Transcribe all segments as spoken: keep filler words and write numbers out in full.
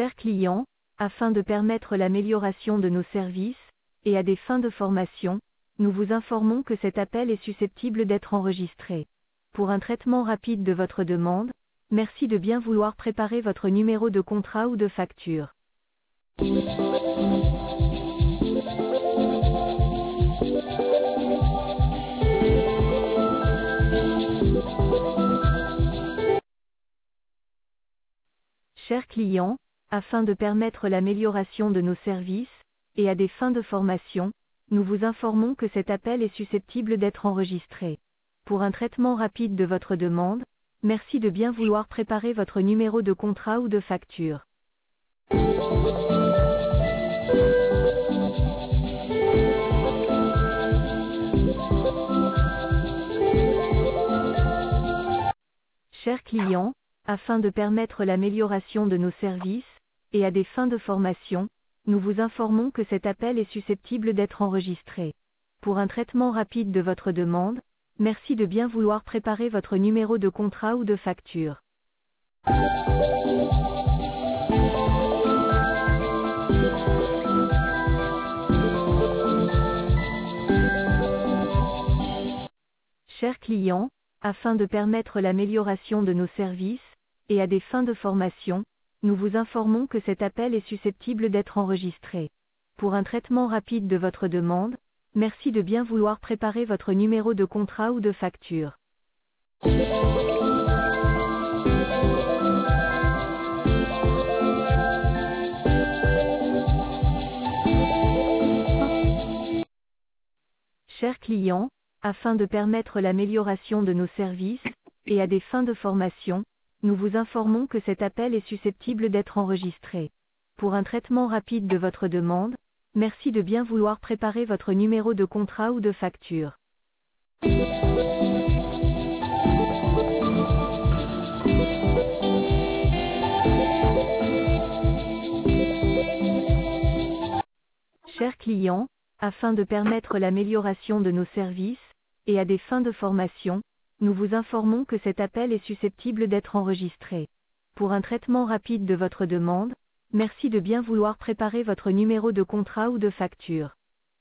Chers clients, afin de permettre l'amélioration de nos services, et à des fins de formation, nous vous informons que cet appel est susceptible d'être enregistré. Pour un traitement rapide de votre demande, merci de bien vouloir préparer votre numéro de contrat ou de facture. Chers clients, afin de permettre l'amélioration de nos services, et à des fins de formation, nous vous informons que cet appel est susceptible d'être enregistré. Pour un traitement rapide de votre demande, merci de bien vouloir préparer votre numéro de contrat ou de facture. Chers clients, afin de permettre l'amélioration de nos services, et à des fins de formation, nous vous informons que cet appel est susceptible d'être enregistré. Pour un traitement rapide de votre demande, merci de bien vouloir préparer votre numéro de contrat ou de facture. Chers clients, afin de permettre l'amélioration de nos services, et à des fins de formation, nous vous informons que cet appel est susceptible d'être enregistré. Pour un traitement rapide de votre demande, merci de bien vouloir préparer votre numéro de contrat ou de facture. Chers clients, afin de permettre l'amélioration de nos services, et à des fins de formation, nous vous informons que cet appel est susceptible d'être enregistré. Pour un traitement rapide de votre demande, merci de bien vouloir préparer votre numéro de contrat ou de facture. Chers clients, afin de permettre l'amélioration de nos services, et à des fins de formation, nous vous informons que cet appel est susceptible d'être enregistré. Pour un traitement rapide de votre demande, merci de bien vouloir préparer votre numéro de contrat ou de facture.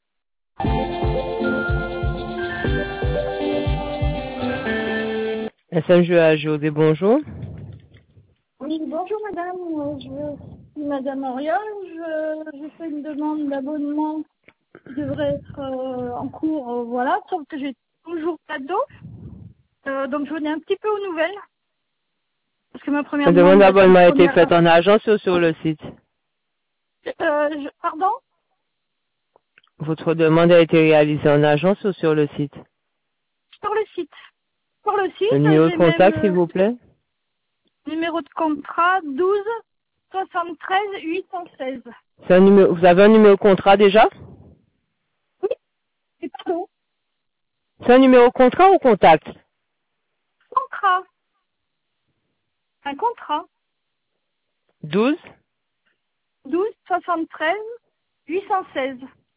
S M G A José, bonjour. Oui, bonjour madame, je suis madame Oriol, je, je fais une demande d'abonnement qui devrait être euh, en cours, euh, voilà, sauf que j'ai toujours pas d'eau. Euh, donc je venais un petit peu aux nouvelles. Parce que ma première La demande d'abonnement a été première... faite en agence ou sur le site? Euh, je... Pardon? Votre demande a été réalisée en agence ou sur le site? Sur le site. Sur le site. Le numéro de contact, même... s'il vous plaît? Numéro de contrat douze soixante-treize huit cent seize. C'est un numéro... Vous avez un numéro de contrat déjà? Oui. Et pardon? C'est un numéro de contrat ou contact? Contrat. Un contrat. douze douze soixante-treize huit cent seize.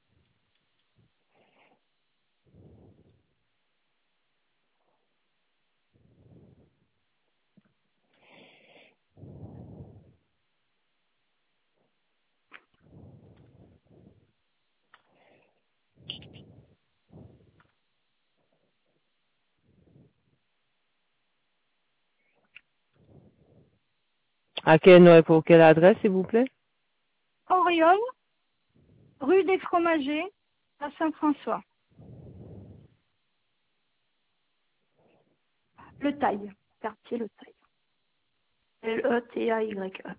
À quel nom et pour quelle adresse, s'il vous plaît? Oriol, rue des Fromagers, à Saint-François. Le Taille, quartier Le Taille. L E T A Y E.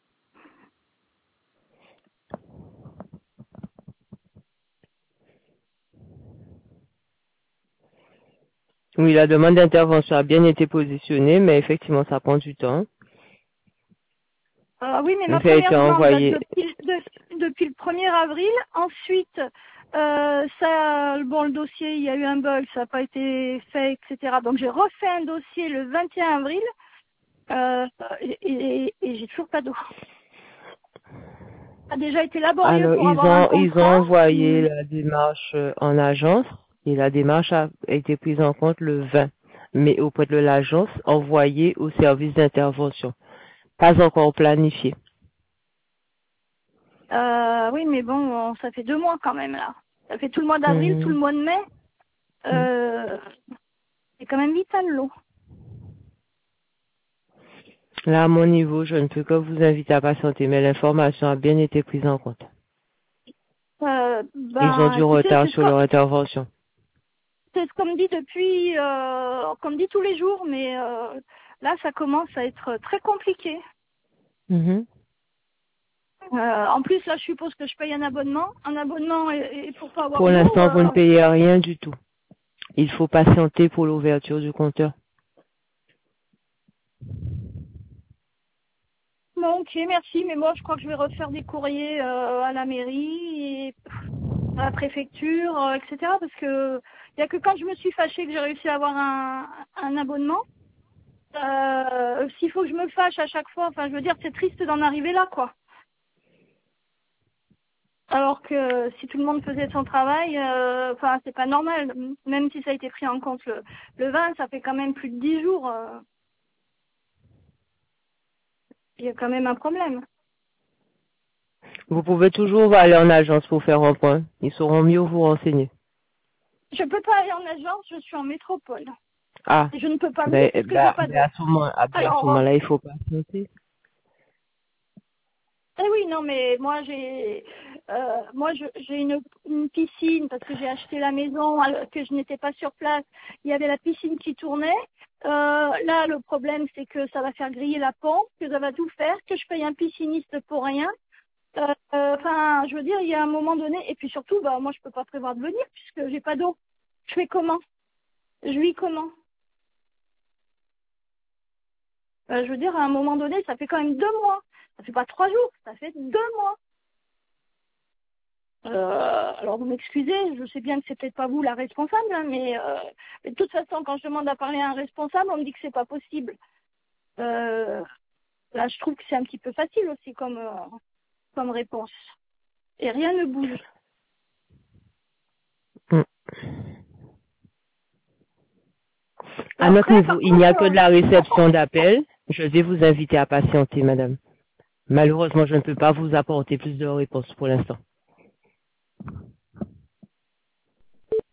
Oui, la demande d'intervention a bien été positionnée, mais effectivement, ça prend du temps. Euh, oui, mais ma Donc, ça a première été demande envoyé. date depuis, de- depuis le premier avril. Ensuite, euh, ça, bon, le dossier, il y a eu un bug, ça n'a pas été fait, et cetera. Donc, j'ai refait un dossier le vingt et un avril euh, et, et, et j'ai toujours pas d'eau. Ça a déjà été laborieux Alors, pour ils avoir un ont, ils ont contrat. envoyé Hum. la démarche euh, en agence et la démarche a été prise en compte le vingt, mais auprès de l'agence envoyée au service d'intervention. Pas encore planifié. Euh, oui, mais bon, ça fait deux mois quand même là. Ça fait tout le mois d'avril, Mhm. tout le mois de mai. Euh, c'est quand même vital l'eau. Là, à mon niveau, je ne peux que vous inviter à patienter, mais l'information a bien été prise en compte. Euh, Ils ont ben, du écoutez, retard c'est ce sur qu'on leur intervention. c'est ce qu'on me dit depuis, euh, qu'on me dit tous les jours, mais euh, là, ça commence à être très compliqué. Mhm. Euh, en plus, là, je suppose que je paye un abonnement. Un abonnement et, et pour pas avoir Pour d'eau. l'instant, vous ne Euh, payez rien du tout. Il faut patienter pour l'ouverture du compteur. bon, ok, merci, mais moi, je crois que je vais refaire des courriers euh, à la mairie et à la préfecture, euh, et cetera. Parce que il y a que quand je me suis fâchée que j'ai réussi à avoir un, un abonnement. Euh, s'il faut que je me fâche à chaque fois, enfin, je veux dire, c'est triste d'en arriver là, quoi. Alors que si tout le monde faisait son travail, euh, enfin, c'est pas normal. Même si ça a été pris en compte le, le vingt, ça fait quand même plus de dix jours. euh, Il y a quand même un problème. Vous pouvez toujours aller en agence pour faire un point. Ils sauront mieux vous renseigner. Je peux pas aller en agence, je suis en métropole. Ah, Et je ne peux pas venir ben, puisque j'ai ben, pas ben, d'eau. à ce moment, ah, ben, à ce Alors, moment-là, il faut patienter. eh oui, non, mais moi j'ai, euh, moi je- j'ai une, une piscine parce que j'ai acheté la maison alors que je n'étais pas sur place. Il y avait la piscine qui tournait. Euh, là, le problème c'est que ça va faire griller la pompe, que ça va tout faire, que je paye un pisciniste pour rien. Euh, euh, Enfin, je veux dire, il y a un moment donné, et puis surtout, bah moi je peux pas prévoir de venir puisque j'ai pas d'eau. Je fais comment? Je vis comment? Euh, je veux dire, à un moment donné, ça fait quand même deux mois. Ça fait pas trois jours, ça fait deux mois. Euh, alors vous m'excusez, je sais bien que c'est peut-être pas vous la responsable, hein, mais, euh, mais de toute façon, quand je demande à parler à un responsable, on me dit que c'est pas possible. Euh, là, je trouve que c'est un petit peu facile aussi comme euh, comme réponse. Et rien ne bouge. Hmm. À notre Après, niveau, par il n'y contre, a que de la euh, réception d'appels. Je vais vous inviter à patienter, madame. Malheureusement, je ne peux pas vous apporter plus de réponses pour l'instant.